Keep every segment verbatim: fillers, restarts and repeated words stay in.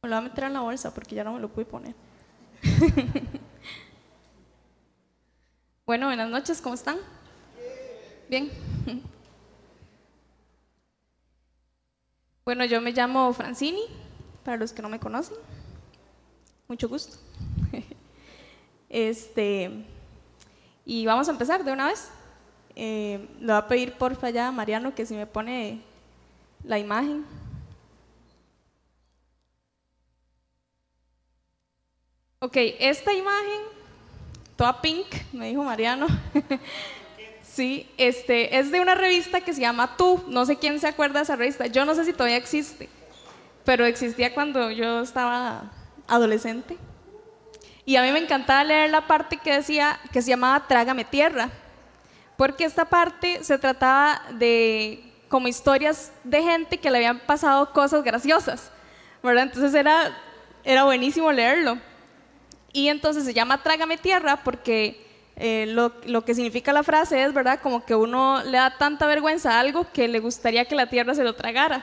Me lo voy a meter en la bolsa porque ya no me lo pude poner. Bueno, buenas noches, ¿cómo están? Bien. Bueno, yo me llamo Francini, para los que no me conocen. Mucho gusto. Este, y vamos a empezar de una vez. Eh, le voy a pedir porfa ya a Mariano que si me pone la imagen. Ok, esta imagen, toda pink, me dijo Mariano. Sí, este, es de una revista que se llama Tú. No sé quién se acuerda de esa revista. Yo no sé si todavía existe, pero existía cuando yo estaba adolescente. Y a mí me encantaba leer la parte que decía, que se llamaba Trágame Tierra, porque esta parte se trataba de como historias de gente que le habían pasado cosas graciosas, ¿verdad? Entonces era, era buenísimo leerlo. Y entonces se llama Trágame Tierra porque eh, lo, lo que significa la frase es, ¿verdad?, como que uno le da tanta vergüenza a algo que le gustaría que la tierra se lo tragara.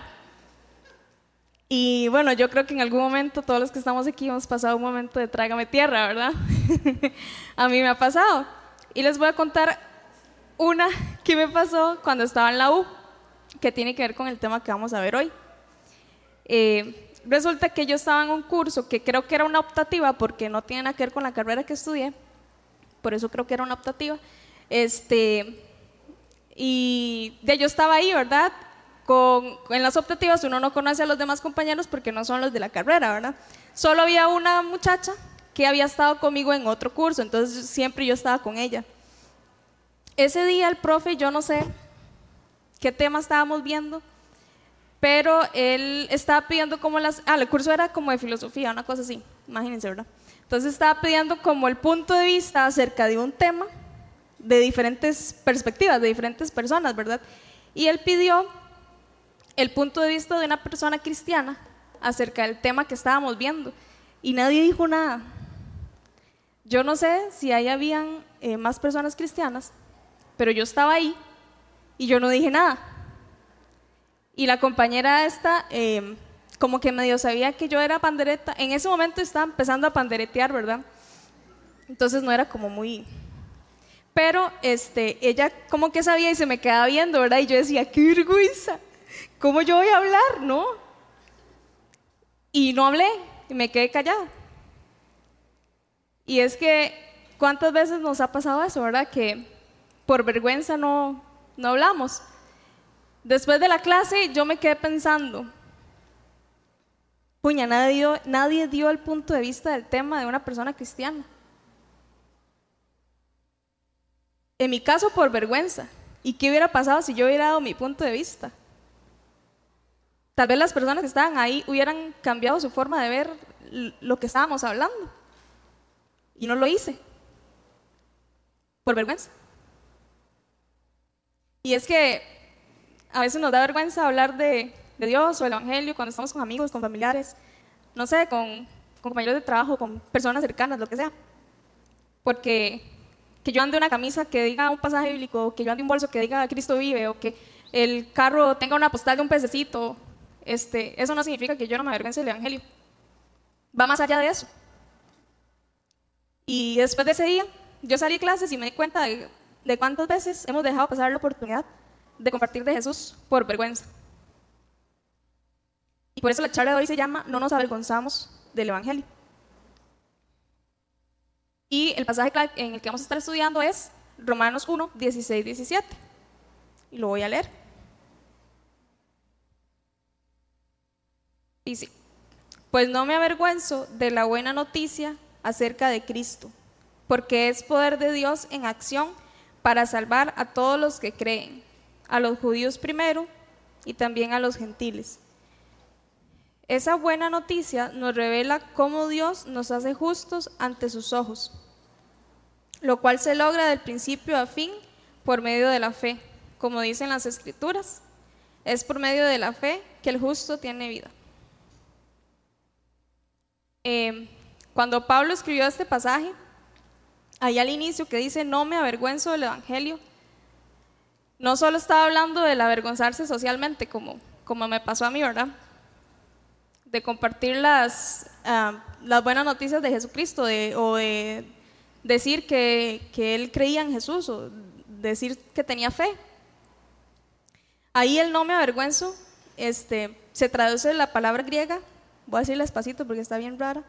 Y bueno, yo creo que en algún momento todos los que estamos aquí hemos pasado un momento de trágame tierra, ¿verdad? A mí me ha pasado. Y les voy a contar una que me pasó cuando estaba en la U, que tiene que ver con el tema que vamos a ver hoy. Eh, resulta que yo estaba en un curso que creo que era una optativa, porque no tiene nada que ver con la carrera que estudié, por eso creo que era una optativa. Este, y de, yo estaba ahí, ¿verdad? Con, en las optativas uno no conoce a los demás compañeros porque no son los de la carrera, ¿verdad? Solo había una muchacha que había estado conmigo en otro curso, entonces siempre yo estaba con ella. Ese día el profe, yo no sé qué tema estábamos viendo, pero él estaba pidiendo como las... Ah, el curso era como de filosofía, una cosa así, imagínense, ¿verdad? Entonces estaba pidiendo como el punto de vista acerca de un tema de diferentes perspectivas, de diferentes personas, ¿verdad? Y él pidió el punto de vista de una persona cristiana acerca del tema que estábamos viendo y nadie dijo nada. Yo no sé si ahí habían eh, más personas cristianas, pero yo estaba ahí y yo no dije nada. Y la compañera esta eh, como que medio sabía que yo era pandereta. En ese momento estaba empezando a panderetear, ¿verdad? Entonces no era como muy... Pero este, ella como que sabía y se me quedaba viendo, ¿verdad? Y yo decía, qué vergüenza, ¿cómo yo voy a hablar, no? Y no hablé, y me quedé callada. Y es que, ¿cuántas veces nos ha pasado eso, verdad? Que por vergüenza no, no hablamos. Después de la clase yo me quedé pensando, puña, nadie dio, nadie dio el punto de vista del tema de una persona cristiana. En mi caso, por vergüenza. ¿Y qué hubiera pasado si yo hubiera dado mi punto de vista? Tal vez las personas que estaban ahí hubieran cambiado su forma de ver lo que estábamos hablando. Y no lo hice. Por vergüenza. Y es que a veces nos da vergüenza hablar de, de Dios o el Evangelio cuando estamos con amigos, con familiares, no sé, con, con compañeros de trabajo, con personas cercanas, lo que sea. Porque que yo ande una camisa que diga un pasaje bíblico, o que yo ande un bolso que diga Cristo vive, o que el carro tenga una postal de un pececito, este, eso no significa que yo no me avergüence del Evangelio. Va más allá de eso. Y después de ese día, yo salí de clases y me di cuenta de, de cuántas veces hemos dejado pasar la oportunidad de compartir de Jesús por vergüenza. Y por eso la charla de hoy se llama No nos avergonzamos del Evangelio. Y el pasaje en el que vamos a estar estudiando es Romanos uno, dieciséis, diecisiete. Y lo voy a leer. Dice, pues no me avergüenzo de la buena noticia acerca de Cristo, porque es poder de Dios en acción para salvar a todos los que creen, a los judíos primero y también a los gentiles. Esa buena noticia nos revela cómo Dios nos hace justos ante sus ojos, lo cual se logra del principio a fin por medio de la fe. Como dicen las Escrituras, es por medio de la fe que el justo tiene vida. Eh, cuando Pablo escribió este pasaje, ahí al inicio que dice no me avergüenzo del Evangelio, no solo estaba hablando del avergonzarse socialmente, como, como me pasó a mí, ¿verdad? de compartir las, uh, las buenas noticias de Jesucristo, de, o de decir que, que él creía en Jesús, o decir que tenía fe. Ahí el no me avergüenzo este, se traduce de la palabra griega, voy a decirla despacito porque está bien rara,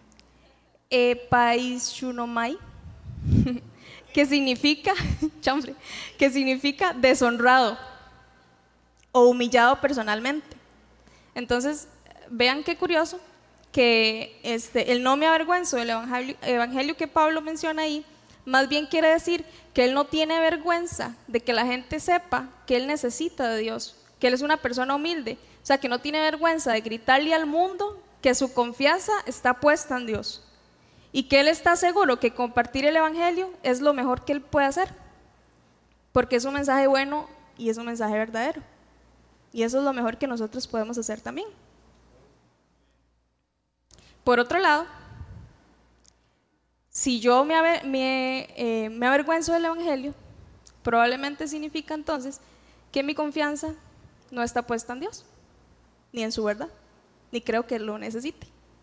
epaishunomai, que significa, chambre, que significa deshonrado o humillado personalmente. Entonces, vean qué curioso que este, el no me avergüenzo del evangelio, evangelio que Pablo menciona ahí, más bien quiere decir que él no tiene vergüenza de que la gente sepa que él necesita de Dios, que él es una persona humilde, o sea, que no tiene vergüenza de gritarle al mundo que su confianza está puesta en Dios y que él está seguro que compartir el evangelio es lo mejor que él puede hacer, porque es un mensaje bueno y es un mensaje verdadero, y eso es lo mejor que nosotros podemos hacer también. Por otro lado, si yo me, aver, me, eh, me avergüenzo del evangelio, probablemente significa entonces que mi confianza no está puesta en Dios, ni en su verdad, ni creo que lo necesite.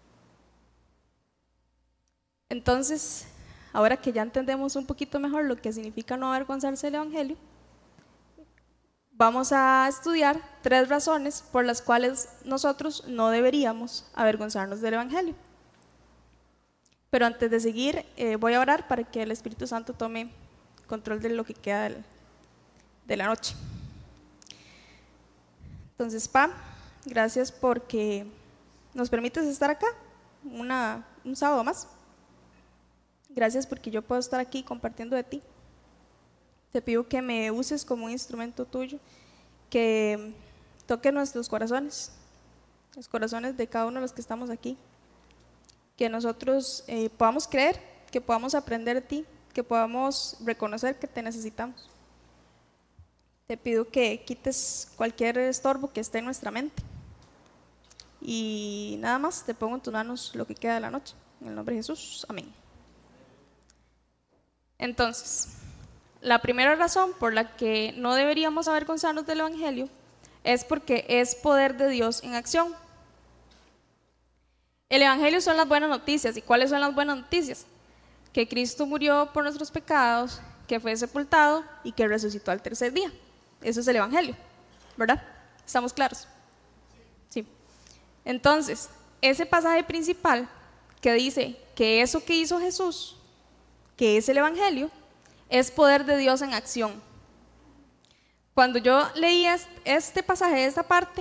Entonces, ahora que ya entendemos un poquito mejor lo que significa no avergonzarse del evangelio, vamos a estudiar tres razones por las cuales nosotros no deberíamos avergonzarnos del evangelio. Pero antes de seguir, eh, voy a orar para que el Espíritu Santo tome control de lo que queda del, de la noche. Entonces, Pa, gracias porque nos permites estar acá una, un sábado más. Gracias porque yo puedo estar aquí compartiendo de ti. Te pido que me uses como un instrumento tuyo, que toque nuestros corazones, los corazones de cada uno de los que estamos aquí, que nosotros eh, podamos creer, que podamos aprender de ti, que podamos reconocer que te necesitamos. Te pido que quites cualquier estorbo que esté en nuestra mente. Y nada más, te pongo en tus manos lo que queda de la noche. En el nombre de Jesús, amén. Entonces, la primera razón por la que no deberíamos avergonzarnos del evangelio es porque es poder de Dios en acción. El evangelio son las buenas noticias. ¿Y cuáles son las buenas noticias? Que Cristo murió por nuestros pecados, que fue sepultado y que resucitó al tercer día. Eso es el evangelio, ¿verdad? ¿Estamos claros? Sí. Entonces, ese pasaje principal que dice que eso que hizo Jesús, que es el evangelio, es poder de Dios en acción. Cuando yo leí este pasaje, esta parte,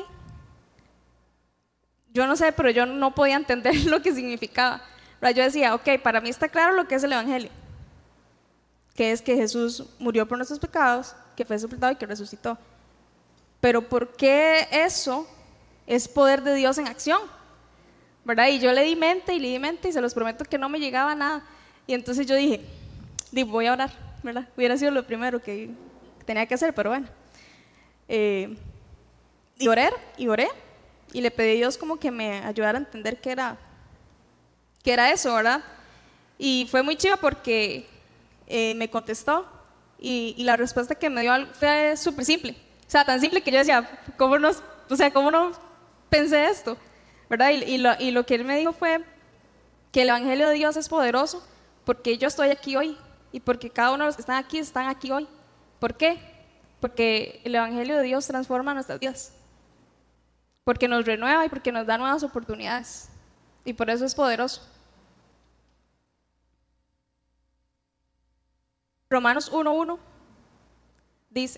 yo no sé, pero yo no podía entender lo que significaba. Yo decía, ok, para mí está claro lo que es el evangelio, que es que Jesús murió por nuestros pecados, que fue sepultado y que resucitó. Pero ¿por qué eso es poder de Dios en acción? ¿Verdad? Y yo le di mente y le di mente y se los prometo que no me llegaba nada. Y entonces yo dije, voy a orar, ¿verdad? Hubiera sido lo primero que tenía que hacer, pero bueno. Eh, y oré, y oré, y le pedí a Dios como que me ayudara a entender qué era, qué era eso, ¿verdad? Y fue muy chiva porque eh, me contestó, y, y la respuesta que me dio fue súper simple. O sea, tan simple que yo decía, ¿cómo no, o sea, ¿cómo no pensé esto? ¿Verdad? Y, y, lo, y lo que él me dijo fue que el evangelio de Dios es poderoso porque yo estoy aquí hoy y porque cada uno de los que están aquí están aquí hoy. ¿Por qué? Porque el evangelio de Dios transforma nuestras vidas, porque nos renueva y porque nos da nuevas oportunidades, y por eso es poderoso. Romanos uno uno dice: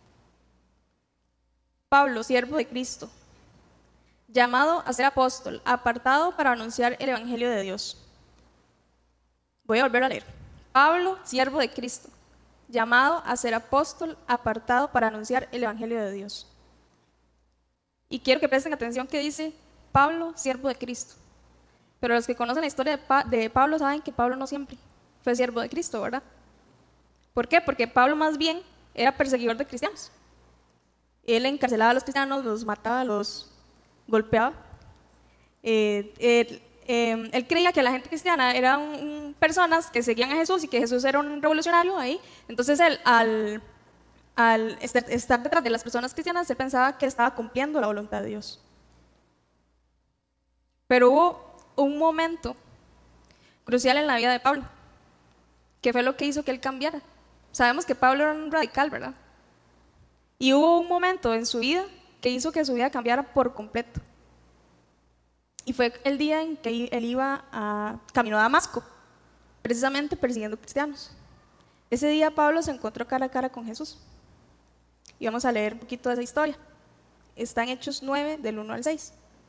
Pablo, siervo de Cristo, llamado a ser apóstol, apartado para anunciar el evangelio de Dios. Voy a volver a leer. Pablo, siervo de Cristo, llamado a ser apóstol, apartado para anunciar el evangelio de Dios. Y quiero que presten atención que dice Pablo, siervo de Cristo. Pero los que conocen la historia de, pa de Pablo saben que Pablo no siempre fue siervo de Cristo, ¿verdad? ¿Por qué? Porque Pablo más bien era perseguidor de cristianos. Él encarcelaba a los cristianos, los mataba, los golpeaba. Eh, eh, eh, él creía que la gente cristiana eran um, personas que seguían a Jesús y que Jesús era un revolucionario ahí. Entonces él, al, al estar, estar detrás de las personas cristianas, él pensaba que estaba cumpliendo la voluntad de Dios. Pero hubo un momento crucial en la vida de Pablo, que fue lo que hizo que él cambiara. Sabemos que Pablo era un radical, ¿verdad? Y hubo un momento en su vida que hizo que su vida cambiara por completo. Y fue el día en que él iba a camino a Damasco, precisamente persiguiendo cristianos. Ese día Pablo se encontró cara a cara con Jesús. Y vamos a leer un poquito de esa historia. Está en Hechos nueve, del uno al seis.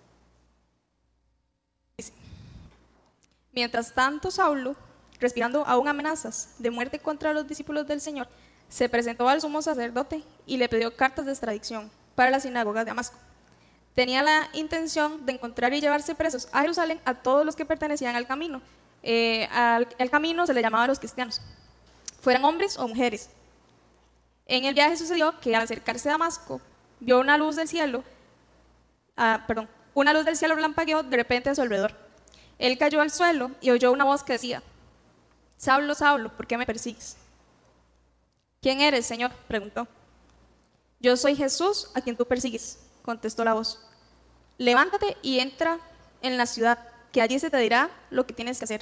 Dice: Mientras tanto, Saulo, respirando aún amenazas de muerte contra los discípulos del Señor, se presentó al sumo sacerdote y le pidió cartas de extradición para las sinagogas de Damasco. Tenía la intención de encontrar y llevarse presos a Jerusalén a todos los que pertenecían al camino. Eh, al, al camino se le llamaba a los cristianos, fueran hombres o mujeres. En el viaje sucedió que al acercarse a Damasco, vio una luz del cielo, ah, perdón, una luz del cielo relampagueó de repente a su alrededor. Él cayó al suelo y oyó una voz que decía: Saulo, Saulo, ¿por qué me persigues? ¿Quién eres, Señor?, preguntó. Yo soy Jesús, a quien tú persigues, contestó la voz. Levántate y entra en la ciudad, que allí se te dirá lo que tienes que hacer.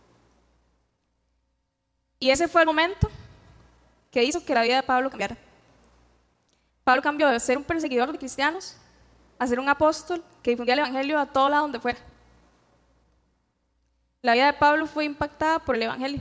Y ese fue el momento que hizo que la vida de Pablo cambiara. Pablo cambió de ser un perseguidor de cristianos a ser un apóstol que difundía el evangelio a todo lado donde fuera. La vida de Pablo fue impactada por el evangelio.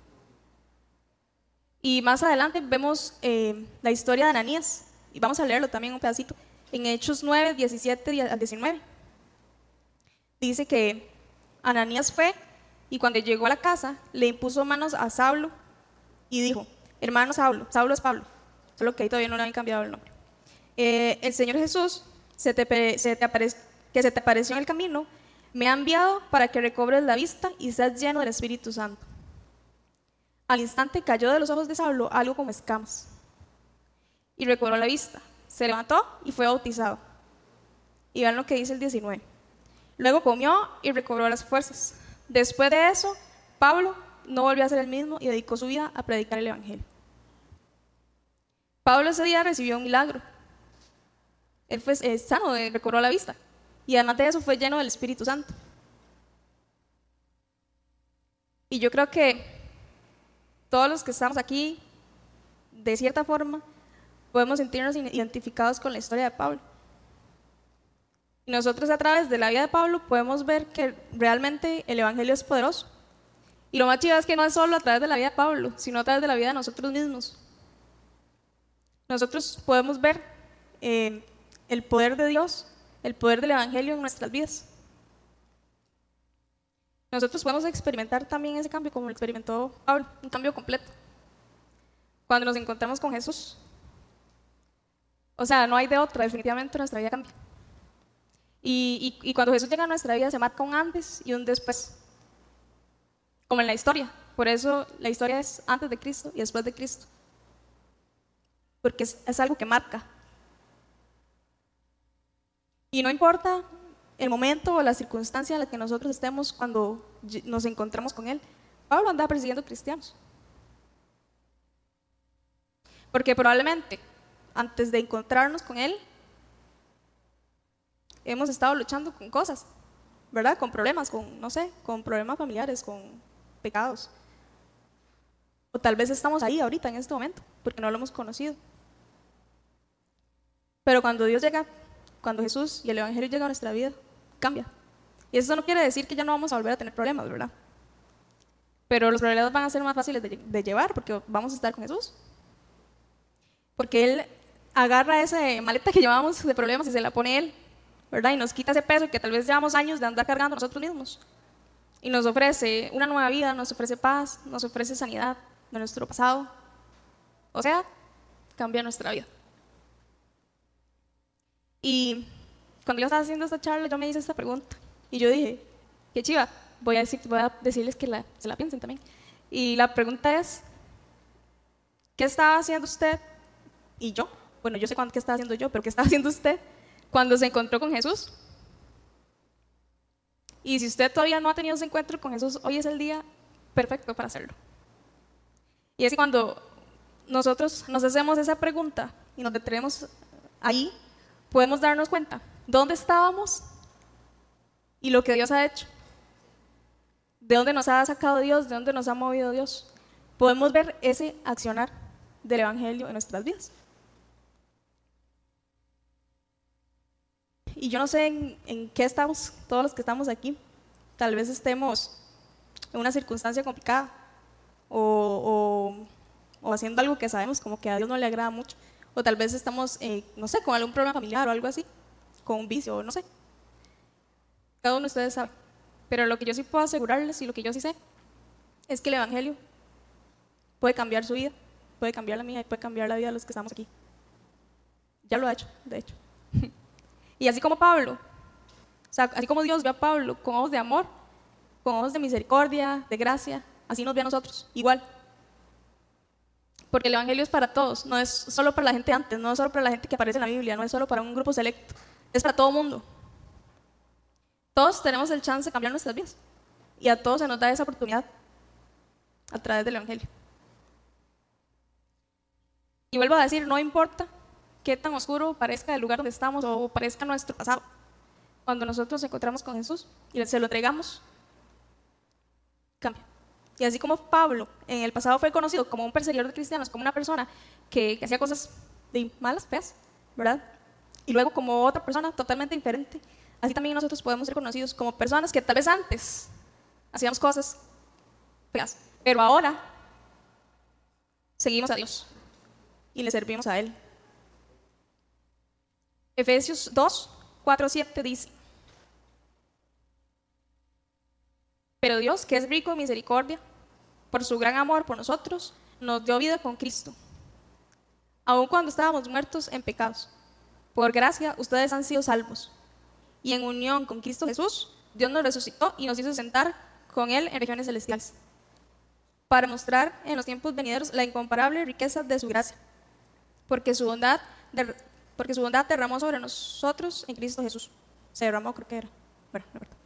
Y más adelante vemos eh, la historia de Ananías, y vamos a leerlo también un pedacito, en Hechos nueve, diecisiete al diecinueve. Dice que Ananías fue, y cuando llegó a la casa, le impuso manos a Saulo y dijo: hermano Saulo, Saulo es Pablo, solo que ahí todavía no le habían cambiado el nombre. Eh, el Señor Jesús, se te, se te apare, que se te apareció en el camino, me ha enviado para que recobres la vista y seas lleno del Espíritu Santo. Al instante cayó de los ojos de Saulo algo como escamas, y recobró la vista, se levantó y fue bautizado. Y vean lo que dice el diecinueve. Luego comió y recobró las fuerzas. Después de eso, Pablo no volvió a ser el mismo y dedicó su vida a predicar el evangelio. Pablo ese día recibió un milagro. Él fue eh, sano, eh, recobró la vista, y además de eso fue lleno del Espíritu Santo. Y yo creo que todos los que estamos aquí, de cierta forma, podemos sentirnos identificados con la historia de Pablo. Y nosotros, a través de la vida de Pablo, podemos ver que realmente el evangelio es poderoso. Y lo más chido es que no es solo a través de la vida de Pablo, sino a través de la vida de nosotros mismos. Nosotros podemos ver eh, el poder de Dios, el poder del evangelio en nuestras vidas. Nosotros podemos experimentar también ese cambio como lo experimentó Pablo, un cambio completo. Cuando nos encontramos con Jesús, o sea, no hay de otra, definitivamente nuestra vida cambia. Y, y, y cuando Jesús llega a nuestra vida se marca un antes y un después, como en la historia. Por eso la historia es antes de Cristo y después de Cristo, porque es, es algo que marca. Y no importa el momento o la circunstancia en la que nosotros estemos cuando nos encontramos con Él. Pablo andaba persiguiendo cristianos, porque probablemente antes de encontrarnos con Él hemos estado luchando con cosas, ¿verdad? Con problemas, con, no sé, con problemas familiares, con pecados. O tal vez estamos ahí ahorita en este momento porque no lo hemos conocido. Pero cuando Dios llega, cuando Jesús y el evangelio llegan a nuestra vida, cambia. Y eso no quiere decir que ya no vamos a volver a tener problemas, ¿verdad? Pero los problemas van a ser más fáciles de, de llevar porque vamos a estar con Jesús. Porque Él agarra esa maleta que llevamos de problemas y se la pone Él, ¿verdad? Y nos quita ese peso que tal vez llevamos años de andar cargando nosotros mismos. Y nos ofrece una nueva vida, nos ofrece paz, nos ofrece sanidad de nuestro pasado. O sea, cambia nuestra vida. Y cuando yo estaba haciendo esta charla, yo me hice esta pregunta. Y yo dije, qué chiva, voy a, decir, voy a decirles que la, se la piensen también. Y la pregunta es, ¿qué estaba haciendo usted y yo? Bueno, yo sé cuánto, qué estaba haciendo yo, pero ¿qué estaba haciendo usted cuando se encontró con Jesús? Y si usted todavía no ha tenido ese encuentro con Jesús, hoy es el día perfecto para hacerlo. Y es que cuando nosotros nos hacemos esa pregunta y nos detenemos ahí, podemos darnos cuenta dónde estábamos y lo que Dios ha hecho, de dónde nos ha sacado Dios, de dónde nos ha movido Dios, podemos ver ese accionar del Evangelio en nuestras vidas. Y yo no sé en, en qué estamos, todos los que estamos aquí. Tal vez estemos en una circunstancia complicada o, o, o haciendo algo que sabemos como que a Dios no le agrada mucho, o tal vez estamos, eh, no sé, con algún problema familiar o algo así, con un vicio, no sé. Cada uno de ustedes sabe. Pero lo que yo sí puedo asegurarles y lo que yo sí sé es que el Evangelio puede cambiar su vida, puede cambiar la mía y puede cambiar la vida de los que estamos aquí. Ya lo ha hecho, de hecho. Y así como Pablo, o sea, así como Dios ve a Pablo con ojos de amor, con ojos de misericordia, de gracia, así nos ve a nosotros, igual. Porque el Evangelio es para todos, no es solo para la gente antes, no es solo para la gente que aparece en la Biblia, no es solo para un grupo selecto, es para todo el mundo. Todos tenemos el chance de cambiar nuestras vidas y a todos se nos da esa oportunidad a través del Evangelio. Y vuelvo a decir, no importa qué tan oscuro parezca el lugar donde estamos o parezca nuestro pasado, cuando nosotros nos encontramos con Jesús y se lo entregamos, cambia. Y así como Pablo en el pasado fue conocido como un perseguidor de cristianos, como una persona que, que hacía cosas de malas, feas, ¿verdad? Y luego como otra persona totalmente diferente, así también nosotros podemos ser conocidos como personas que tal vez antes hacíamos cosas feas, pero ahora seguimos a Dios y le servimos a Él. Efesios dos, cuatro, siete dice: pero Dios, que es rico en misericordia, por su gran amor por nosotros, nos dio vida con Cristo, aun cuando estábamos muertos en pecados. Por gracia ustedes han sido salvos, y en unión con Cristo Jesús, Dios nos resucitó y nos hizo sentar con Él en regiones celestiales, para mostrar en los tiempos venideros la incomparable riqueza de su gracia, porque su bondad, de, porque su bondad derramó sobre nosotros en Cristo Jesús. Se derramó, creo que era. Bueno, no importa.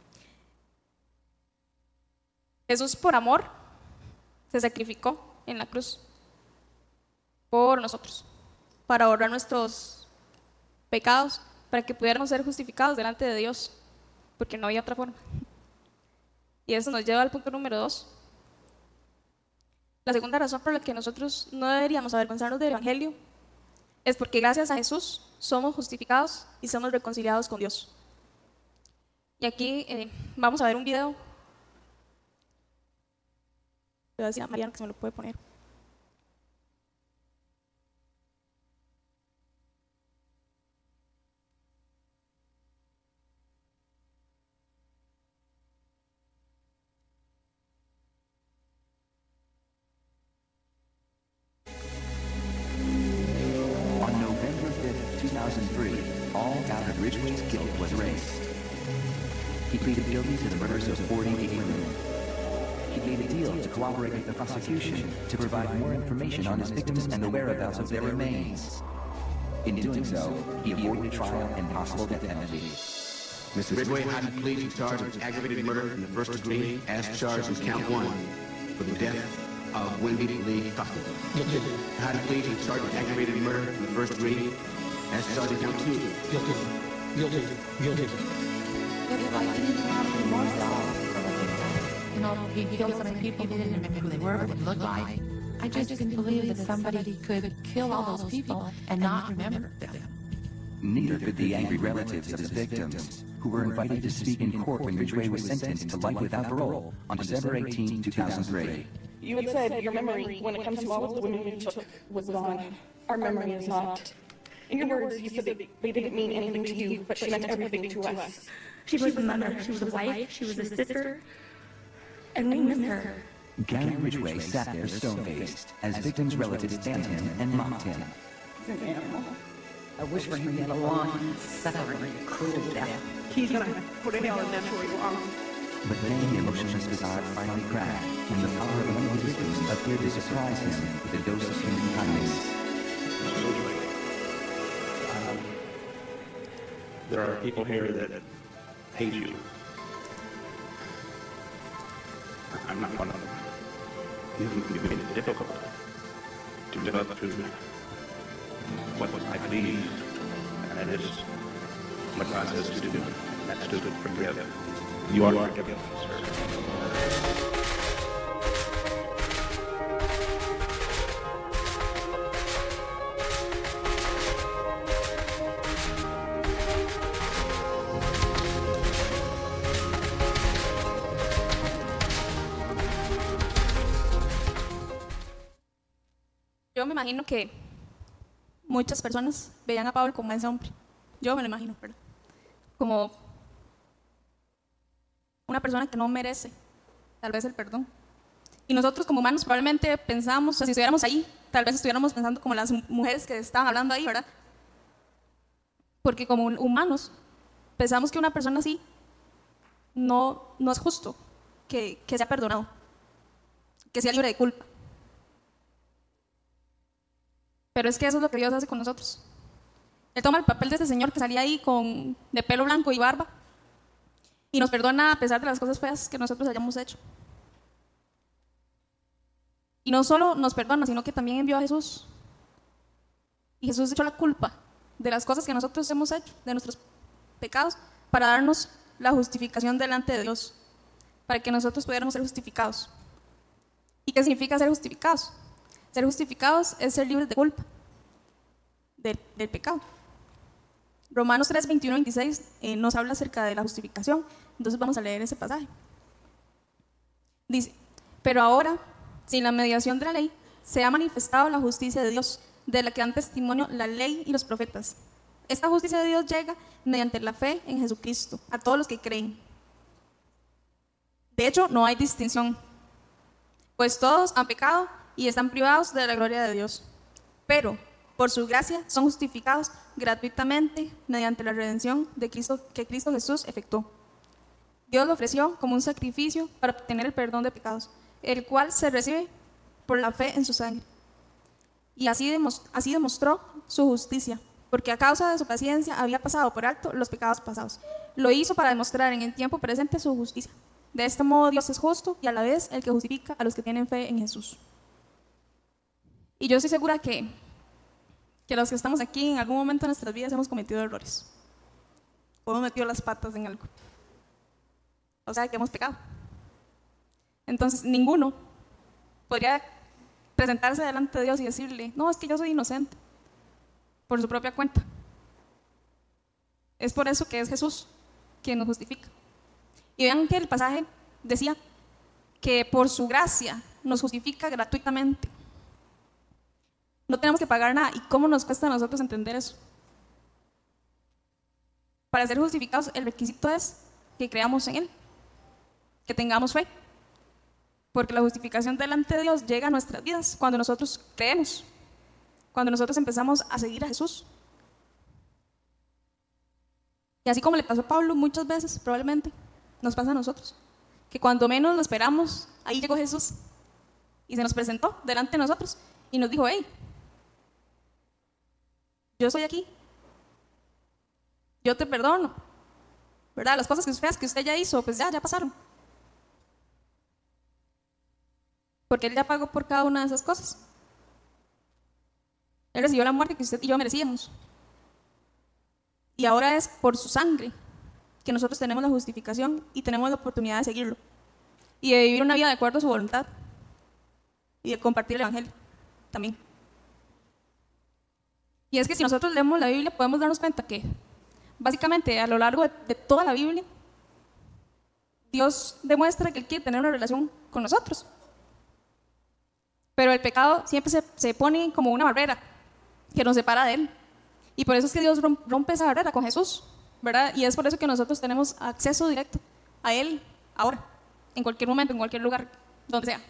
Jesús, por amor, se sacrificó en la cruz por nosotros, para ahorrar nuestros pecados, para que pudiéramos ser justificados delante de Dios, porque no había otra forma. Y eso nos lleva al punto número dos. La segunda razón por la que nosotros no deberíamos avergonzarnos del Evangelio es porque gracias a Jesús somos justificados y somos reconciliados con Dios. Y aquí eh, vamos a ver un video. Le voy a decir a Mariana que se me lo puede poner. two thousand three, all doubt of Ridgway's guilt was erased. He pleaded guilty to the murders of forty-eight women. He made a deal to cooperate with the prosecution to provide more information on his victims and the whereabouts of their remains. In doing so, he avoided trial and possible death penalty. Mister Ridgway had to plead to charge of aggravated murder in the first degree as charged in count one for the death of Wendy Lee Costa. Had to plead to charge of aggravated murder in the first degree as charged in count two. Guilty. Guilty. Guilty. It's like he didn't have remorse at all for what they've done. You know, he killed so many people, he didn't remember who they were, what they looked like. I just couldn't believe that somebody could kill all those people and not remember them. Neither could the angry relatives of his victims, who were invited to speak in court when Ridgway was sentenced to life without parole on December eighteenth, two thousand three. You had said your memory, when it comes to all of the women you took, was gone. Our memory is not. In your words, you said that they didn't mean anything to you, but she meant everything to us. She was a mother, she was a wife, she was a sister, and we miss her. Gary Ridgway sat there stone-faced as victims' relatives banned him and mocked him. He's an animal. I wish for him to get along, suffering a cruel death. He's gonna put it all in them for you wrong. But then the emotionless facade finally cracked, and the power of one of his victims appeared to surprise him with a dose of human kindness. Um, there are people here that hate you. I'm not one of them. You've made it difficult to live up to what I believe, and that is what God says to do. That's to forgive. You are forgiven, sir. Yo me imagino que muchas personas veían a Pablo como ese hombre. Yo me lo imagino, ¿verdad? Como una persona que no merece tal vez el perdón. Y nosotros como humanos probablemente pensamos, o sea, si estuviéramos ahí, tal vez estuviéramos pensando como las mujeres que estaban hablando ahí, ¿verdad? Porque como humanos pensamos que una persona así no, no es justo que, que sea perdonado, que sea libre de culpa. Pero es que eso es lo que Dios hace con nosotros. Él toma el papel de ese señor que salía ahí con, de pelo blanco y barba y nos perdona a pesar de las cosas feas que nosotros hayamos hecho. Y no solo nos perdona, sino que también envió a Jesús. Y Jesús echó la culpa de las cosas que nosotros hemos hecho, de nuestros pecados, para darnos la justificación delante de Dios, para que nosotros pudiéramos ser justificados. ¿Y qué significa ser justificados? Ser justificados es ser libres de culpa, del, del pecado. Romanos tres, veintiuno, veintiséis eh, nos habla acerca de la justificación. Entonces vamos a leer ese pasaje. Dice, pero ahora, sin la mediación de la ley, se ha manifestado la justicia de Dios, de la que dan testimonio la ley y los profetas. Esta justicia de Dios llega mediante la fe en Jesucristo, a todos los que creen. De hecho, no hay distinción, pues todos han pecado y están privados de la gloria de Dios. Pero, por su gracia, son justificados gratuitamente mediante la redención de Cristo, que Cristo Jesús efectuó. Dios lo ofreció como un sacrificio para obtener el perdón de pecados, el cual se recibe por la fe en su sangre. Y así, demos, así demostró su justicia, porque a causa de su paciencia había pasado por alto los pecados pasados. Lo hizo para demostrar en el tiempo presente su justicia. De este modo Dios es justo y a la vez el que justifica a los que tienen fe en Jesús. Y yo estoy segura que, que los que estamos aquí en algún momento de nuestras vidas hemos cometido errores. O hemos metido las patas en algo. O sea, que hemos pecado. Entonces, ninguno podría presentarse delante de Dios y decirle, no, es que yo soy inocente, por su propia cuenta. Es por eso que es Jesús quien nos justifica. Y vean que el pasaje decía que por su gracia nos justifica gratuitamente. No tenemos que pagar nada. ¿Y cómo nos cuesta a nosotros entender eso? Para ser justificados, el requisito es que creamos en Él, que tengamos fe. Porque la justificación delante de Dios llega a nuestras vidas cuando nosotros creemos, cuando nosotros empezamos a seguir a Jesús. Y así como le pasó a Pablo muchas veces, probablemente, nos pasa a nosotros. Que cuando menos lo esperamos, ahí llegó Jesús y se nos presentó delante de nosotros y nos dijo, hey, yo estoy aquí, yo te perdono, ¿verdad? Las cosas que feas que usted ya hizo, pues ya, ya pasaron. Porque Él ya pagó por cada una de esas cosas. Él recibió la muerte que usted y yo merecíamos. Y ahora es por su sangre que nosotros tenemos la justificación y tenemos la oportunidad de seguirlo. Y de vivir una vida de acuerdo a su voluntad. Y de compartir el Evangelio también. Y es que si nosotros leemos la Biblia podemos darnos cuenta que básicamente a lo largo de, de toda la Biblia Dios demuestra que Él quiere tener una relación con nosotros. Pero el pecado siempre se, se pone como una barrera que nos separa de Él. Y por eso es que Dios rompe esa barrera con Jesús, ¿verdad? Y es por eso que nosotros tenemos acceso directo a Él ahora, en cualquier momento, en cualquier lugar, donde sea.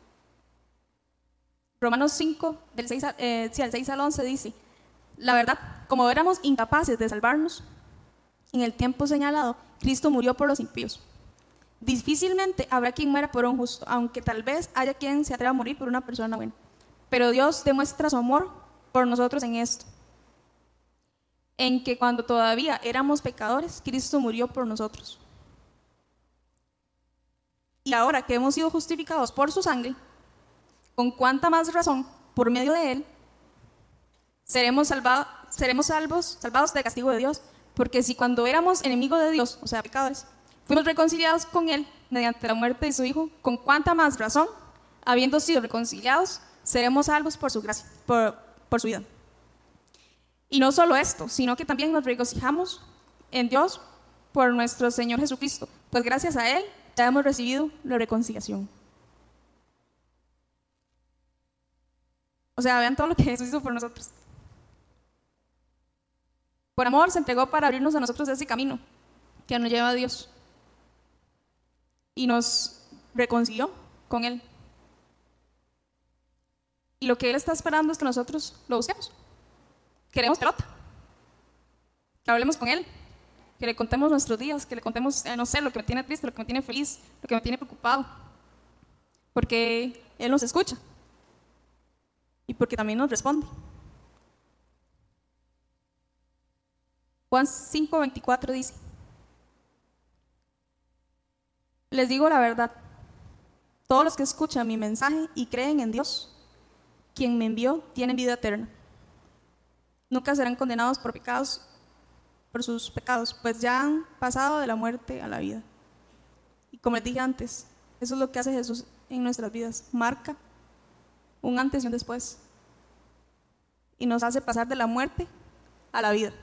Romanos cinco, del seis, eh, sí, al seis al once dice, la verdad, como éramos incapaces de salvarnos, en el tiempo señalado, Cristo murió por los impíos. Difícilmente habrá quien muera por un justo, aunque tal vez haya quien se atreva a morir por una persona buena. Pero Dios demuestra su amor por nosotros en esto, en que cuando todavía éramos pecadores, Cristo murió por nosotros. Y ahora que hemos sido justificados por su sangre, con cuánta más razón, por medio de Él, seremos salvados, seremos salvos, salvados del castigo de Dios, Porque si cuando éramos enemigos de Dios, o sea, pecadores, fuimos reconciliados con Él mediante la muerte de su Hijo, ¿con cuánta más razón, habiendo sido reconciliados, seremos salvos por su gracia, por, por su vida? Y no solo esto, sino que también nos regocijamos en Dios por nuestro Señor Jesucristo, pues gracias a Él ya hemos recibido la reconciliación. O sea, vean todo lo que Jesús hizo por nosotros. Por amor se entregó para abrirnos a nosotros ese camino que nos lleva a Dios. Y nos reconcilió con Él. Y lo que Él está esperando es que nosotros lo busquemos. Queremos pelota. Que hablemos con Él. Que le contemos nuestros días. Que le contemos, eh, no sé, lo que me tiene triste, lo que me tiene feliz, lo que me tiene preocupado. Porque Él nos escucha. Y porque también nos responde. Juan cinco veinticuatro dice: les digo la verdad, todos los que escuchan mi mensaje y creen en Dios, quien me envió, tienen vida eterna. Nunca serán condenados por pecados, por sus pecados, pues ya han pasado de la muerte a la vida. Y como les dije antes, eso es lo que hace Jesús en nuestras vidas, marca un antes y un después, y nos hace pasar de la muerte a la vida.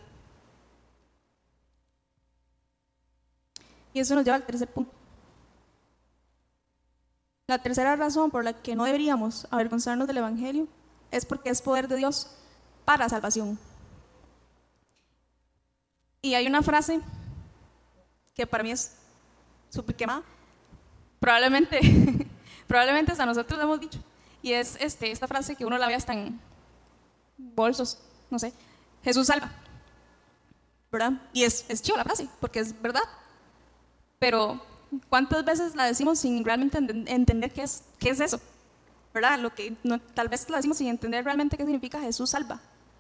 Y eso nos lleva al tercer punto. La tercera razón por la que no deberíamos avergonzarnos del Evangelio es porque es poder de Dios para salvación. Y hay una frase que para mí es súper quemada, probablemente, probablemente hasta nosotros la hemos dicho, y es este, esta frase que uno la ve hasta en bolsos, no sé: Jesús salva, ¿verdad? Y es, es chido la frase, porque es verdad. Pero ¿cuántas veces la decimos sin realmente ent- entender qué es, qué es eso? ¿Verdad? Lo que no, tal vez la decimos sin entender realmente qué significa Jesús salva.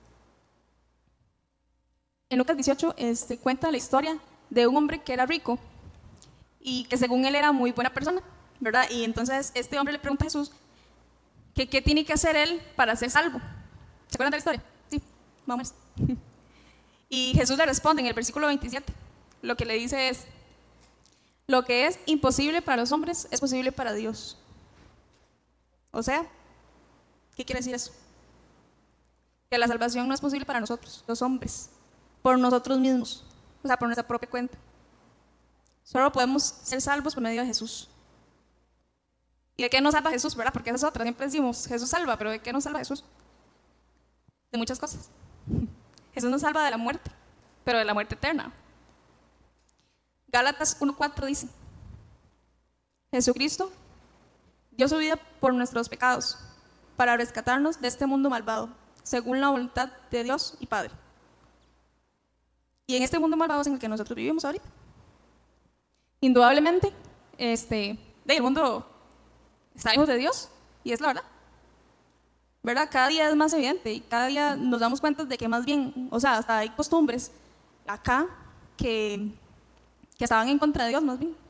En Lucas dieciocho este, cuenta la historia de un hombre que era rico y que según él era muy buena persona, ¿verdad? Y entonces este hombre le pregunta a Jesús que qué tiene que hacer él para ser salvo. ¿Se acuerdan de la historia? Sí, vamos. Y Jesús le responde en el versículo veintisiete. Lo que le dice es: lo que es imposible para los hombres es posible para Dios. O sea, ¿qué quiere decir eso? Que la salvación no es posible para nosotros, los hombres, por nosotros mismos, o sea, por nuestra propia cuenta. Solo podemos ser salvos por medio de Jesús. ¿Y de qué nos salva Jesús, verdad? Porque esa es otra, siempre decimos, Jesús salva, pero ¿de qué nos salva Jesús? De muchas cosas. Jesús nos salva de la muerte, pero de la muerte eterna. Gálatas uno cuatro dice: Jesucristo dio su vida por nuestros pecados, para rescatarnos de este mundo malvado, según la voluntad de Dios y Padre. Y en este mundo malvado es en el que nosotros vivimos ahorita. Indudablemente, este, el mundo está lejos de Dios, y es la verdad. ¿Verdad? Cada día es más evidente, y cada día nos damos cuenta de que más bien, o sea, hasta hay costumbres acá que... que estaban en contra de Dios más bien.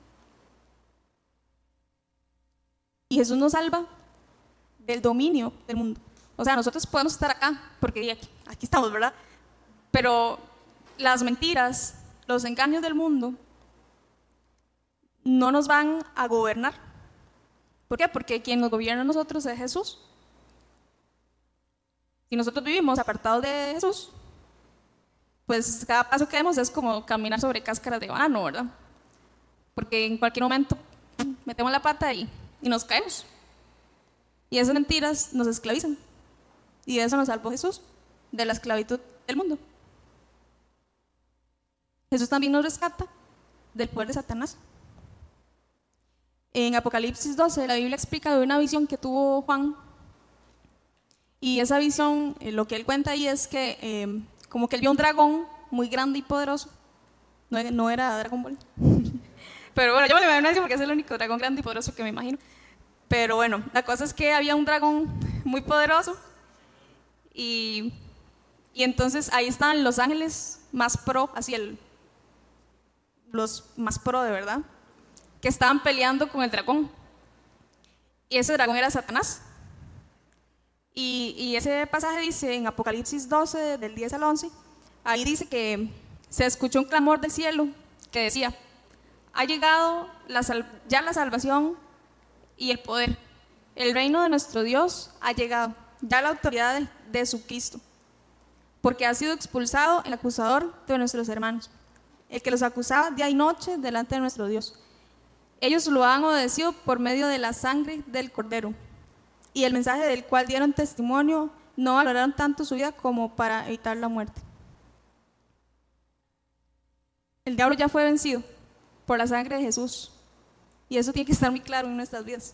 Y Jesús nos salva del dominio del mundo. O sea, nosotros podemos estar acá, porque aquí, aquí estamos, ¿verdad? Pero las mentiras, los engaños del mundo no nos van a gobernar. ¿Por qué? Porque quien nos gobierna a nosotros es Jesús. Si nosotros vivimos apartados de Jesús, pues cada paso que demos es como caminar sobre cáscaras de banano, ¿verdad? Porque en cualquier momento metemos la pata y, y nos caemos. Y esas mentiras nos esclavizan. Y de eso nos salvó Jesús, de la esclavitud del mundo. Jesús también nos rescata del poder de Satanás. En Apocalipsis doce, la Biblia explica de una visión que tuvo Juan. Y esa visión, eh, lo que él cuenta ahí es que eh, como que él vio un dragón muy grande y poderoso. No, no era Dragon Ball. Pero bueno, yo me lo imagino así porque es el único dragón grande y poderoso que me imagino. Pero bueno, la cosa es que había un dragón muy poderoso. Y, y entonces ahí estaban los ángeles más pro, así el, los más pro de verdad, que estaban peleando con el dragón. Y ese dragón era Satanás. Y, y ese pasaje dice en Apocalipsis doce, del diez al once, ahí dice que se escuchó un clamor del cielo que decía: ha llegado la sal- ya la salvación y el poder. El reino de nuestro Dios ha llegado, ya la autoridad de, de su Cristo, porque ha sido expulsado el acusador de nuestros hermanos, el que los acusaba día y noche delante de nuestro Dios. Ellos lo han obedecido por medio de la sangre del Cordero y el mensaje del cual dieron testimonio. No valoraron tanto su vida como para evitar la muerte. El diablo ya fue vencido por la sangre de Jesús, y eso tiene que estar muy claro en nuestras vidas.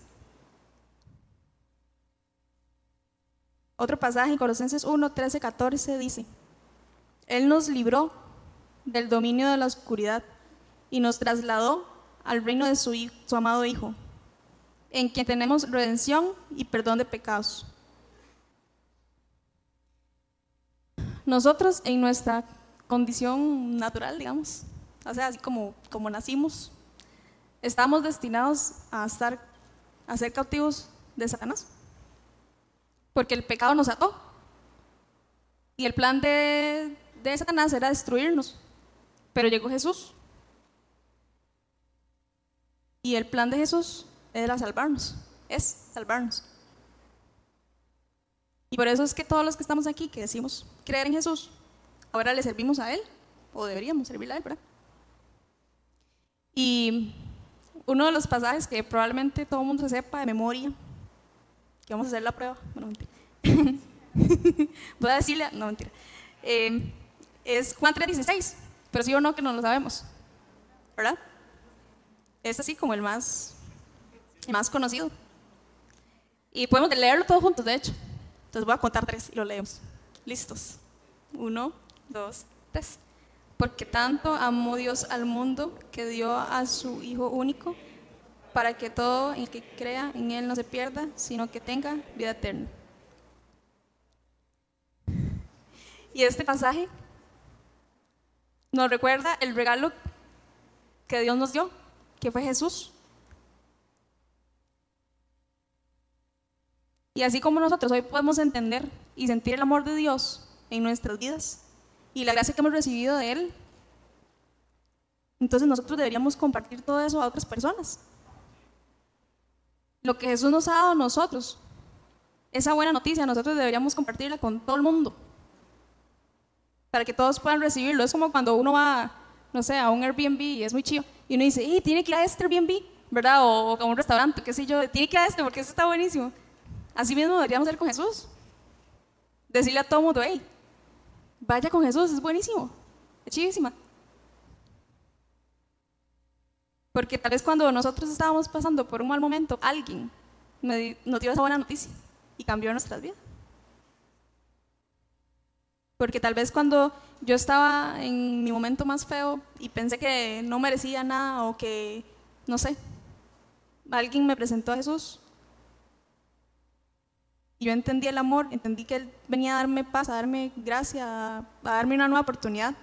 Otro pasaje en Colosenses uno, trece, catorce dice: Él nos libró del dominio de la oscuridad y nos trasladó al reino de su, hijo, su amado Hijo, en quien tenemos redención y perdón de pecados. Nosotros, en nuestra condición natural, digamos, o sea, así como, como nacimos, estamos destinados a, estar, a ser cautivos de Satanás, porque el pecado nos ató, y el plan de, de Satanás era destruirnos, pero llegó Jesús, y el plan de Jesús era salvarnos, es salvarnos. Y por eso es que todos los que estamos aquí, que decimos creer en Jesús, ahora le servimos a Él, o deberíamos servirle a Él, ¿verdad? Y uno de los pasajes que probablemente todo el mundo se sepa de memoria, que vamos a hacer la prueba, bueno, mentira. Voy a decirle, no, mentira. Eh, es Juan tres dieciséis, pero sí o no que no lo sabemos, ¿verdad? Es así como el más, el más conocido. Y podemos leerlo todos juntos, de hecho. Entonces voy a contar tres y lo leemos. ¿Listos? Uno, dos, tres. Porque tanto amó Dios al mundo que dio a su Hijo único, para que todo el que crea en Él no se pierda, sino que tenga vida eterna. Y este pasaje nos recuerda el regalo que Dios nos dio, que fue Jesús. Y así como nosotros hoy podemos entender y sentir el amor de Dios en nuestras vidas y la gracia que hemos recibido de Él, entonces nosotros deberíamos compartir todo eso a otras personas. Lo que Jesús nos ha dado a nosotros, esa buena noticia, nosotros deberíamos compartirla con todo el mundo, para que todos puedan recibirlo. Es como cuando uno va, no sé, a un Airbnb y es muy chido, y uno dice, hey, tiene que ir a este Airbnb, ¿verdad? O a un restaurante, qué sé yo, tiene que ir a este porque eso está buenísimo. Así mismo deberíamos hacer con Jesús. Decirle a todo el mundo, hey, vaya con Jesús, es buenísimo, es chivísima. Porque tal vez cuando nosotros estábamos pasando por un mal momento, alguien nos dio esa buena noticia y cambió nuestras vidas. Porque tal vez cuando yo estaba en mi momento más feo y pensé que no merecía nada o que, no sé, alguien me presentó a Jesús y yo entendí el amor, entendí que Él venía a darme paz, a darme gracia, a, a darme una nueva oportunidad.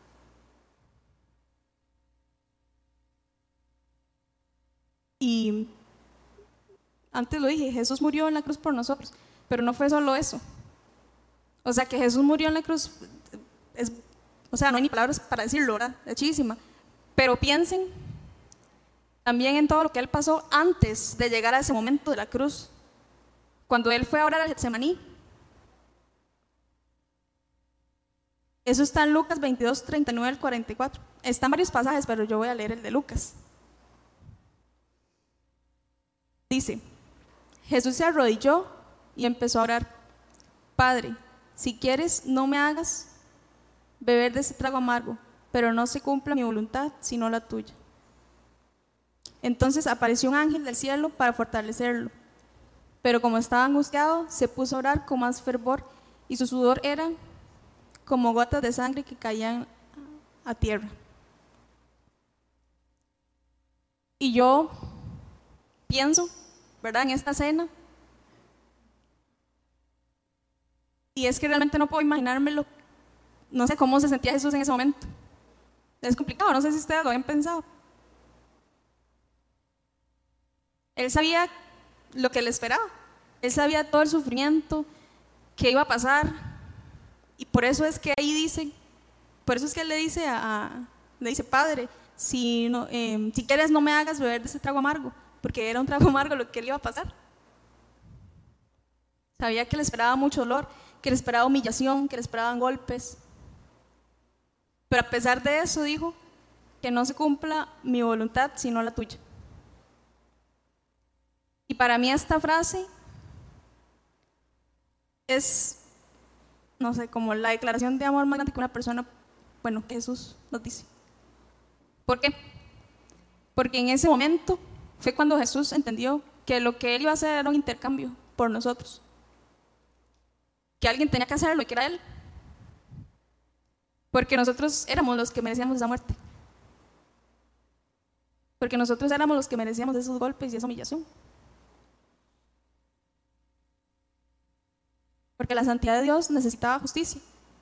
Y antes lo dije, Jesús murió en la cruz por nosotros, pero no fue solo eso. O sea, que Jesús murió en la cruz, es, o sea, no hay ni palabras para decirlo, ¿verdad? Es chidísima. Pero piensen también en todo lo que Él pasó antes de llegar a ese momento de la cruz, cuando Él fue a orar al Getsemaní. Eso está en Lucas veintidós, treinta y nueve al cuarenta y cuatro. Están varios pasajes, pero yo voy a leer el de Lucas. Dice, Jesús se arrodilló y empezó a orar: Padre, si quieres, no me hagas beber de ese trago amargo, pero no se cumpla mi voluntad, sino la tuya. Entonces apareció un ángel del cielo para fortalecerlo, pero como estaba angustiado, se puso a orar con más fervor, y su sudor era como gotas de sangre que caían a tierra. Y yo pienso, ¿verdad?, en esta cena, y es que realmente no puedo imaginármelo, no sé cómo se sentía Jesús en ese momento. Es complicado, no sé si ustedes lo habían pensado. Él sabía lo que le esperaba, Él sabía todo el sufrimiento que iba a pasar, y por eso es que ahí dice Por eso es que él le dice, a, a, le dice Padre, si, no, eh, si quieres no me hagas beber de ese trago amargo, porque era un trago amargo lo que le iba a pasar. Sabía que le esperaba mucho dolor, que le esperaba humillación, que le esperaban golpes. Pero a pesar de eso dijo, que no se cumpla mi voluntad sino la tuya. Y para mí esta frase es, no sé, como la declaración de amor más grande que una persona, bueno, que Jesús nos dice. ¿Por qué? Porque en ese momento fue cuando Jesús entendió que lo que él iba a hacer era un intercambio por nosotros. Que alguien tenía que hacerlo y que era él. Porque nosotros éramos los que merecíamos esa muerte. Porque nosotros éramos los que merecíamos esos golpes y esa humillación. Porque la santidad de Dios necesitaba justicia.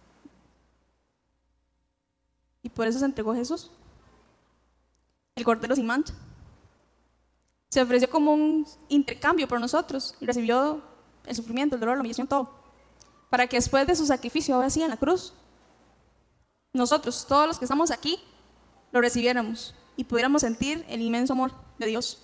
Y por eso se entregó Jesús, el Cordero sin mancha. Se ofreció como un intercambio por nosotros y recibió el sufrimiento, el dolor, la humillación, todo. Para que después de su sacrificio, ahora sí en la cruz, nosotros, todos los que estamos aquí, lo recibiéramos y pudiéramos sentir el inmenso amor de Dios.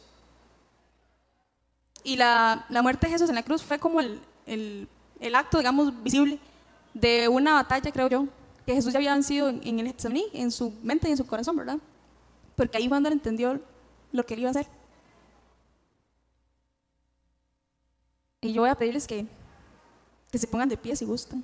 Y la, la muerte de Jesús en la cruz fue como el, el, el acto, digamos, visible de una batalla, creo yo, que Jesús ya había vencido en, en el Getsemaní, en su mente y en su corazón, ¿verdad? Porque ahí fue cuando él entendió lo que él iba a hacer. Y yo voy a pedirles que, que se pongan de pie si gustan.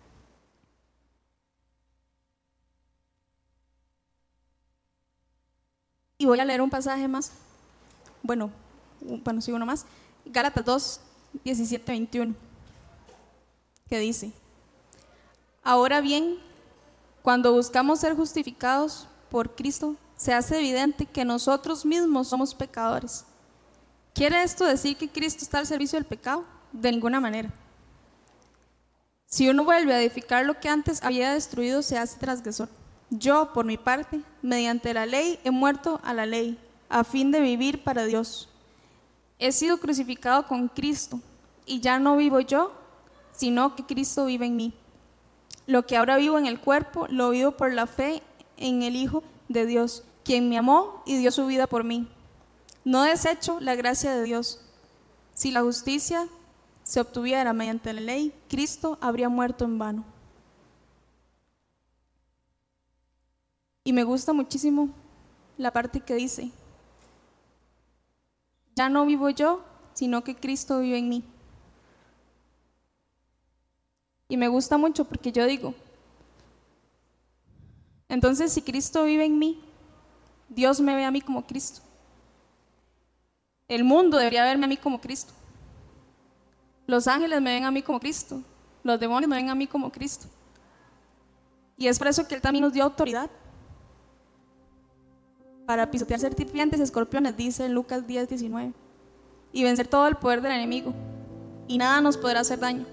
Y voy a leer un pasaje más, bueno, bueno, sí, uno más, Gálatas dos, diecisiete, veintiuno, que dice: ahora bien, cuando buscamos ser justificados por Cristo, se hace evidente que nosotros mismos somos pecadores. ¿Quiere esto decir que Cristo está al servicio del pecado? De ninguna manera. Si uno vuelve a edificar lo que antes había destruido, se hace transgresor. Yo, por mi parte, mediante la ley, he muerto a la ley, a fin de vivir para Dios. He sido crucificado con Cristo, y ya no vivo yo, sino que Cristo vive en mí. Lo que ahora vivo en el cuerpo, lo vivo por la fe en el Hijo de Dios, quien me amó y dio su vida por mí. No desecho la gracia de Dios. Si la justicia se obtuviera mediante la ley, Cristo habría muerto en vano. Y me gusta muchísimo la parte que dice: ya no vivo yo, sino que Cristo vive en mí. Y me gusta mucho porque yo digo, entonces si Cristo vive en mí, Dios me ve a mí como Cristo. El mundo debería verme a mí como Cristo. Los ángeles me ven a mí como Cristo. Los demonios me ven a mí como Cristo. Y es por eso que Él también nos dio autoridad para pisotear serpientes y escorpiones, dice Lucas diez, diecinueve, y vencer todo el poder del enemigo, y nada nos podrá hacer daño.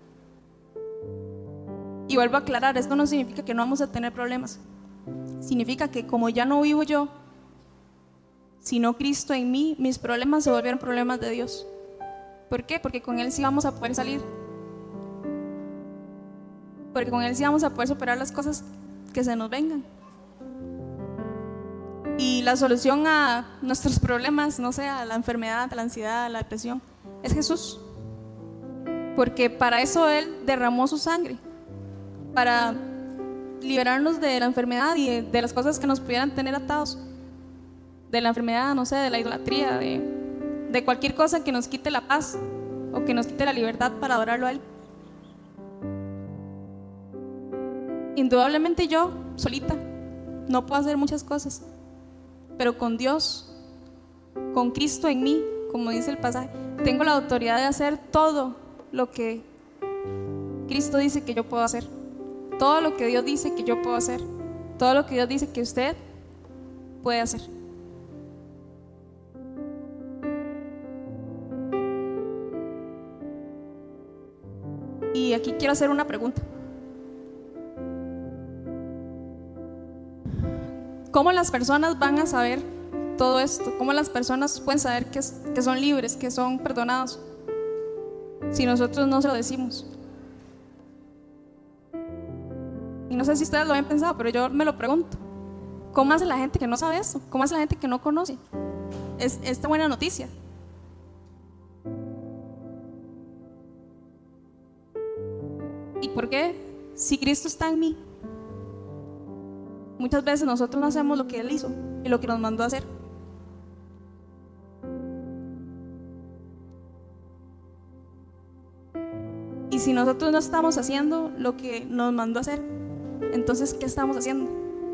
Y vuelvo a aclarar, esto no significa que no vamos a tener problemas. Significa que como ya no vivo yo, sino Cristo en mí, mis problemas se volvieron problemas de Dios. ¿Por qué? Porque con Él sí vamos a poder salir. Porque con Él sí vamos a poder superar las cosas que se nos vengan. Y la solución a nuestros problemas, no sé, a la enfermedad, a la ansiedad, a la depresión, es Jesús. Porque para eso Él derramó su sangre, para liberarnos de la enfermedad y de, de las cosas que nos pudieran tener atados. De la enfermedad, no sé, de la idolatría, de, de cualquier cosa que nos quite la paz o que nos quite la libertad para adorarlo a Él. Indudablemente yo, solita, no puedo hacer muchas cosas, pero con Dios, con Cristo en mí, como dice el pasaje, tengo la autoridad de hacer todo lo que Cristo dice que yo puedo hacer, todo lo que Dios dice que yo puedo hacer, todo lo que Dios dice que usted puede hacer. Y aquí quiero hacer una pregunta. ¿Cómo las personas van a saber todo esto? ¿Cómo las personas pueden saber que, es, que son libres, que son perdonados, si nosotros no se lo decimos? Y no sé si ustedes lo habían pensado, pero yo me lo pregunto. ¿Cómo hace la gente que no sabe eso? ¿Cómo hace la gente que no conoce es, esta buena noticia? ¿Y por qué? Si Cristo está en mí, muchas veces nosotros no hacemos lo que Él hizo y lo que nos mandó a hacer. Y si nosotros no estamos haciendo lo que nos mandó a hacer, entonces ¿qué estamos haciendo?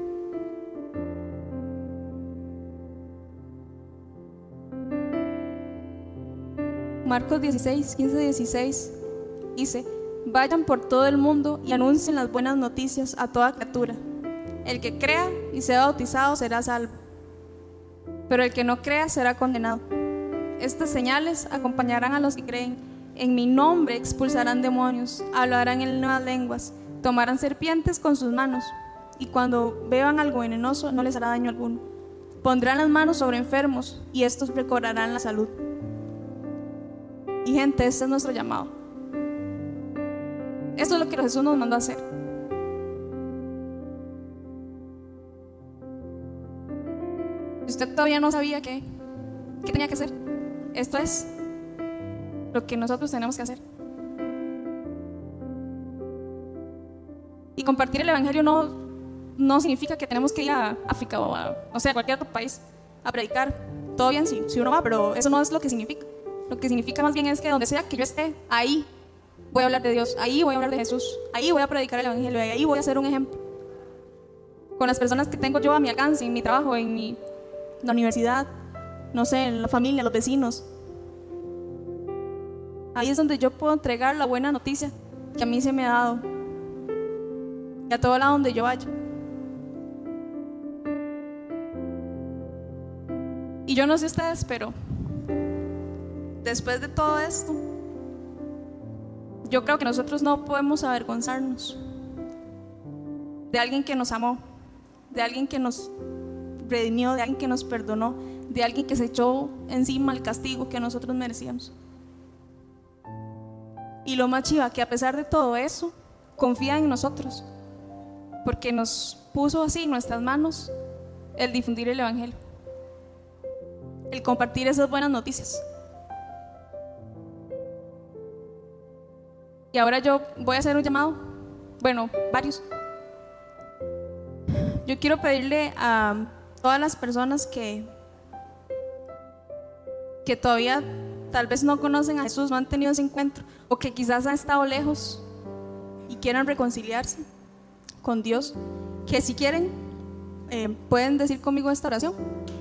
Marcos dieciséis, quince, dieciséis dice: vayan por todo el mundo y anuncien las buenas noticias a toda criatura. El que crea y sea bautizado será salvo, pero el que no crea será condenado. Estas señales acompañarán a los que creen. En mi nombre expulsarán demonios, hablarán en nuevas lenguas, tomarán serpientes con sus manos, y cuando beban algo venenoso no les hará daño alguno. Pondrán las manos sobre enfermos y estos recobrarán la salud. Y gente, este es nuestro llamado. Esto es lo que Jesús nos mandó a hacer. Si usted todavía no sabía qué, qué tenía que hacer, esto es lo que nosotros tenemos que hacer. Y compartir el evangelio no, no significa que tenemos que ir a África o a, no sé, a cualquier otro país a predicar. Todo bien si, si uno va, pero eso no es lo que significa. Lo que significa más bien es que donde sea que yo esté, ahí voy a hablar de Dios, ahí voy a hablar de Jesús, ahí voy a predicar el evangelio, ahí voy a ser un ejemplo con las personas que tengo yo a mi alcance, en mi trabajo, en mi, la universidad, no sé, en la familia, los vecinos. Ahí es donde yo puedo entregar la buena noticia que a mí se me ha dado, y a todo lado donde yo vaya. Y yo no sé ustedes, pero después de todo esto, yo creo que nosotros no podemos avergonzarnos de alguien que nos amó, de alguien que nos redimió, de alguien que nos perdonó, de alguien que se echó encima el castigo que nosotros merecíamos. Y lo más chiva, que a pesar de todo eso, confía en nosotros, porque nos puso así en nuestras manos el difundir el evangelio, el compartir esas buenas noticias. Y ahora yo voy a hacer un llamado, bueno, varios. Yo quiero pedirle a todas las personas que, que todavía tal vez no conocen a Jesús, no han tenido ese encuentro, o que quizás han estado lejos y quieran reconciliarse con Dios, que si quieren eh, pueden decir conmigo esta oración.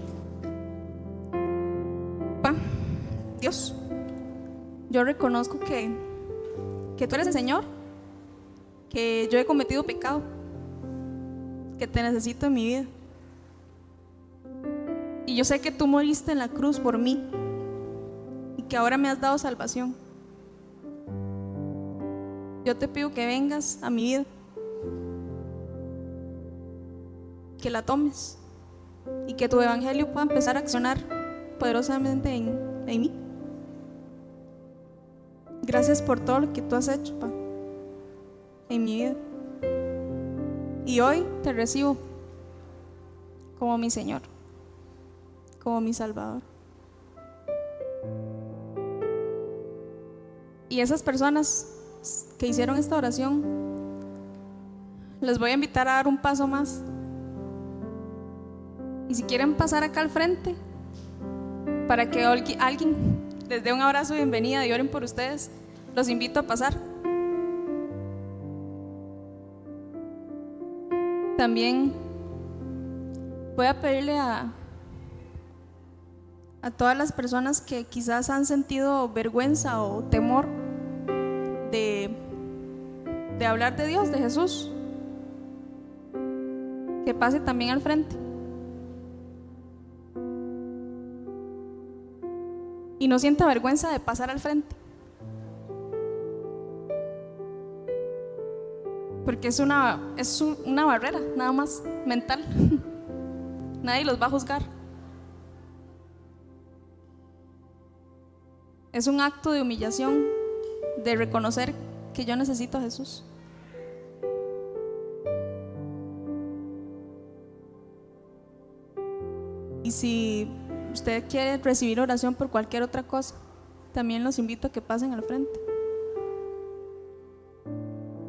Pa, Dios, yo reconozco que, que tú eres el Señor, que yo he cometido pecado, que te necesito en mi vida, y yo sé que tú moriste en la cruz por mí y que ahora me has dado salvación. Yo te pido que vengas a mi vida, que la tomes y que tu evangelio pueda empezar a accionar poderosamente en, en mí. Gracias por todo lo que tú has hecho, Pa, en mi vida. Y hoy te recibo como mi Señor, como mi Salvador. Y esas personas que hicieron esta oración, les voy a invitar a dar un paso más. Y si quieren pasar acá al frente, para que alguien les dé un abrazo de bienvenida y oren por ustedes, los invito a pasar. También voy a pedirle a, a todas las personas que quizás han sentido vergüenza o temor de, de hablar de Dios, de Jesús, que pase también al frente. Y no sienta vergüenza de pasar al frente, porque es una, es una barrera nada más mental. Nadie los va a juzgar. Es un acto de humillación, de reconocer que yo necesito a Jesús. Y si usted quiere recibir oración por cualquier otra cosa, también los invito a que pasen al frente.